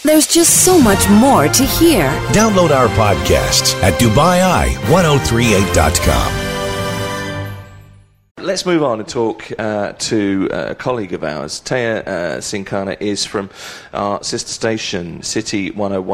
There's just so much more to hear. Download our podcasts at DubaiI1038.com. Let's move on and talk to a colleague of ours. Taya Singhana is from our sister station, City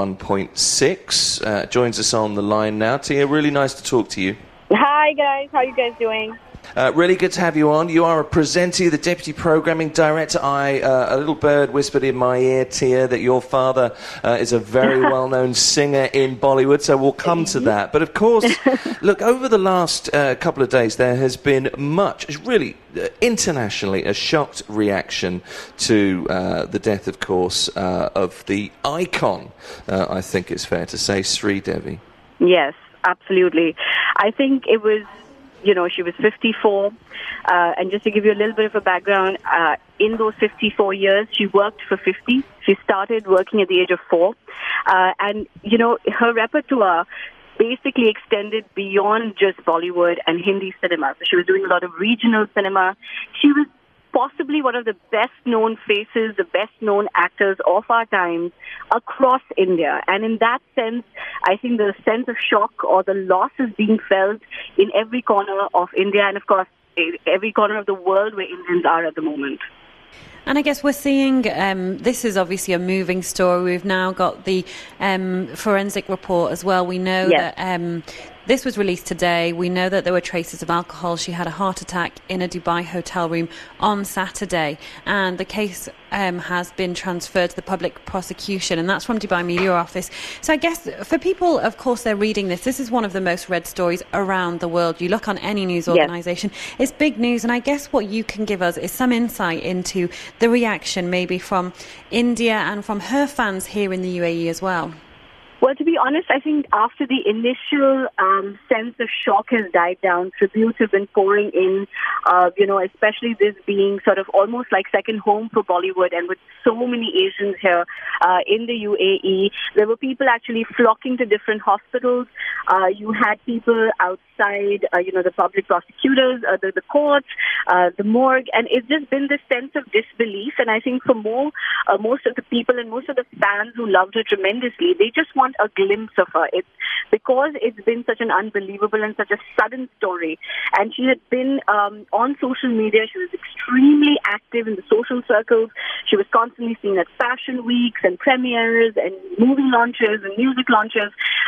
101.6. Joins us on the line now. Taya, really nice to talk to you. Hi, guys. How are you guys doing? Really good to have you on. You are a presenter, the Deputy Programming Director. A little bird whispered in my ear, Tia, that your father is a very well-known singer in Bollywood, so we'll come to that. But, of course, look, over the last couple of days, there has been really internationally, a shocked reaction to the death, of course, of the icon, I think it's fair to say, Sridevi. Yes, absolutely. I think it was... she was 54, and just to give you a little bit of a background, in those 54 years, she worked for 50. She started working at the age of 4, and, her repertoire basically extended beyond just Bollywood and Hindi cinema. So she was doing a lot of regional cinema. She was possibly one of the best-known faces, the best-known actors of our times across India. And in that sense, I think the sense of shock or the loss is being felt in every corner of India and, of course, every corner of the world where Indians are at the moment. And I guess we're seeing, this is obviously a moving story. We've now got the forensic report as well. We know that this was released today. We know that there were traces of alcohol. She had a heart attack in a Dubai hotel room on Saturday. And the case has been transferred to the public prosecution, and that's from Dubai Media Office. So I guess for people, of course, they're reading this. This is one of the most read stories around the world. You look on any news organisation, it's big news. And I guess what you can give us is some insight into the reaction maybe from India and from her fans here in the UAE as well. Well, to be honest, I think after the initial sense of shock has died down, tributes have been pouring in, especially this being sort of almost like second home for Bollywood, and with so many Asians here in the UAE, there were people actually flocking to different hospitals. You had people outside, the public prosecutors, the courts, the morgue, and it's just been this sense of disbelief. And I think for most of the people and most of the fans who loved her tremendously, they just want a glimpse of her. It's because it's been such an unbelievable and such a sudden story. And she had been on social media. She was extremely active in the social circles. She was constantly seen at fashion weeks and premieres and movie launches and music launches.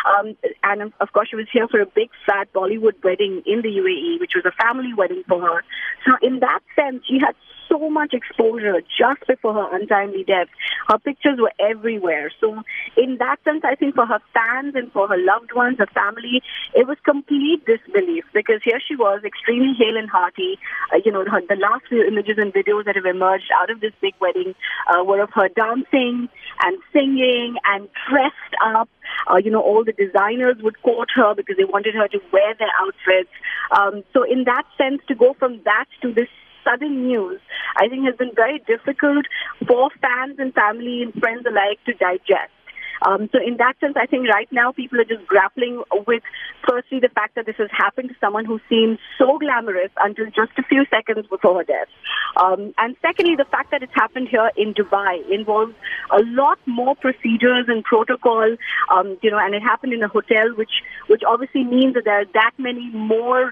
And of course, she was here for a big, fat Bollywood wedding in the UAE, which was a family wedding for her. So in that sense, she had so much exposure just before her untimely death. Her pictures were everywhere. So in that sense, I think for her fans and for her loved ones, her family, it was complete disbelief, because here she was, extremely hale and hearty. The last few images and videos that have emerged out of this big wedding were of her dancing and singing and dressed up. All the designers would court her because they wanted her to wear their outfits. So in that sense, to go from that to this sudden news, I think has been very difficult for fans and family and friends alike to digest. So in that sense, I think right now people are just grappling with, firstly, the fact that this has happened to someone who seemed so glamorous until just a few seconds before her death. And secondly, the fact that it's happened here in Dubai involves a lot more procedures and protocol, and it happened in a hotel, which obviously means that there are that many more,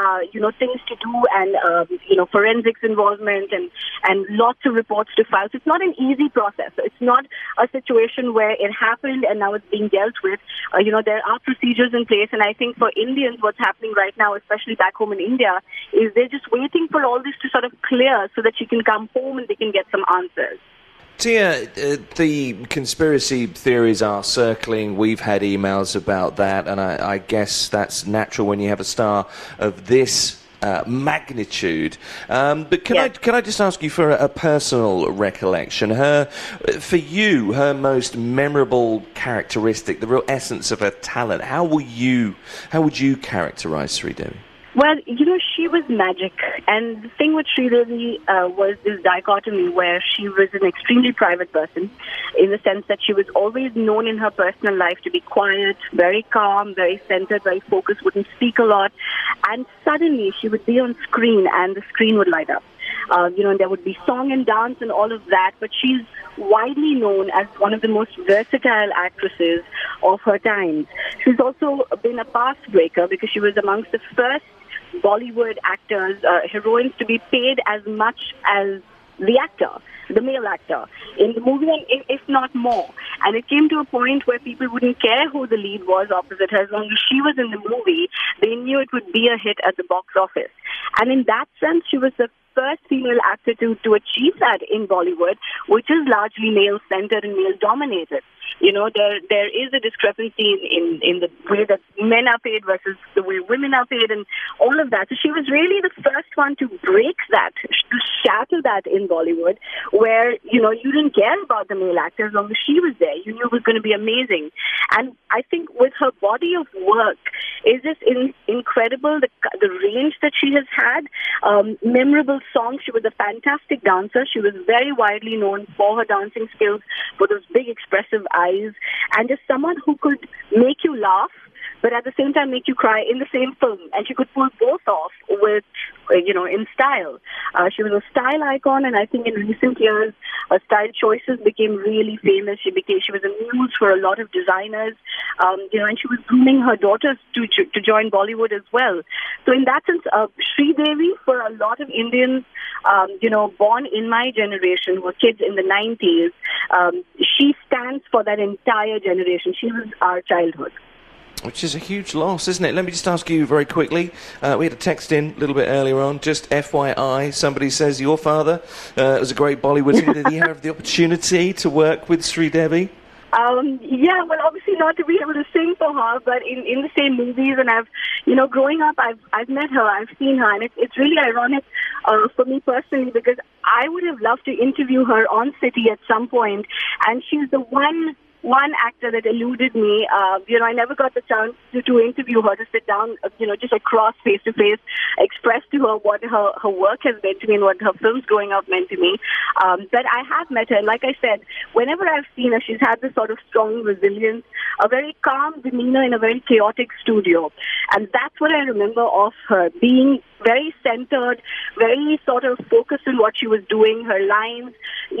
things to do and, forensics involvement and lots of reports to file. So it's not an easy process. It's not a situation where it happened and now it's being dealt with. There are procedures in place, and I think for Indians, what's happening right now, especially back home in India, is they're just waiting for all this to sort of clear so that she can come home and they can get some answers. Tia, the conspiracy theories are circling. We've had emails about that, and I guess that's natural when you have a star of this magnitude. But can I just ask you for a personal recollection? For you, her most memorable characteristic, the real essence of her talent. How would you characterize Sridevi? Well, she was magic. And the thing with Sridevi was this dichotomy where she was an extremely private person, in the sense that she was always known in her personal life to be quiet, very calm, very centered, very focused, wouldn't speak a lot. And suddenly she would be on screen and the screen would light up. and there would be song and dance and all of that, but she's widely known as one of the most versatile actresses of her time. She's also been a path breaker because she was amongst the first Bollywood actors, heroines, to be paid as much as the actor, the male actor, in the movie, if not more. And it came to a point where people wouldn't care who the lead was opposite her. As long as she was in the movie, they knew it would be a hit at the box office. And in that sense, she was the first female actor to achieve that in Bollywood, which is largely male-centered and male-dominated. There is a discrepancy in the way that men are paid versus the way women are paid and all of that. So she was really the first one to break that, to shatter that in Bollywood, where, you didn't care about the male actor as long as she was there. You knew it was going to be amazing. And I think with her body of work, is just incredible, the range that she has had, memorable songs. She was a fantastic dancer. She was very widely known for her dancing skills, for those big expressive eyes, and just someone who could make you laugh, but at the same time make you cry in the same film. And she could pull both off with, in style. She was a style icon, and I think in recent years, her style choices became really famous. She was a muse for a lot of designers, and she was grooming her daughters to join Bollywood as well. So in that sense, Sridevi, for a lot of Indians, born in my generation, were kids in the 90s, she stands for that entire generation. She was our childhood. Which is a huge loss, isn't it? Let me just ask you very quickly. We had a text in a little bit earlier on. Just FYI, somebody says your father was a great Bollywood singer. Did he have the opportunity to work with Sridevi? Yeah, well, obviously not to be able to sing for her, but in the same movies. And I've, growing up, I've met her, I've seen her, and it's really ironic for me personally because I would have loved to interview her on City at some point, and she's the one actor that eluded me. I never got the chance to interview her, to sit down, just across face-to-face, express to her what her work has meant to me and what her films growing up meant to me. But I have met her, and like I said, whenever I've seen her, she's had this sort of strong resilience, a very calm demeanor in a very chaotic studio. And that's what I remember of her, being very centered, very sort of focused on what she was doing, her lines,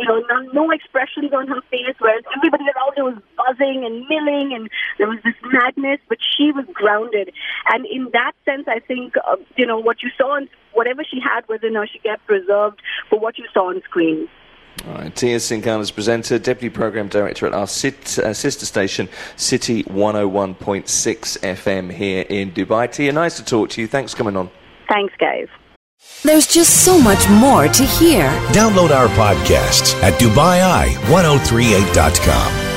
no expressions on her face, whereas everybody around her was buzzing and milling, and there was this madness, but she was grounded. And in that sense, I think, what you saw, and whatever she had within her, she kept preserved for what you saw on screen. All right, Tia Singhal, presenter, Deputy Programme Director at our sister station, City 101.6 FM here in Dubai. Tia, nice to talk to you. Thanks for coming on. Thanks, guys. There's just so much more to hear. Download our podcasts at DubaiEye1038.com.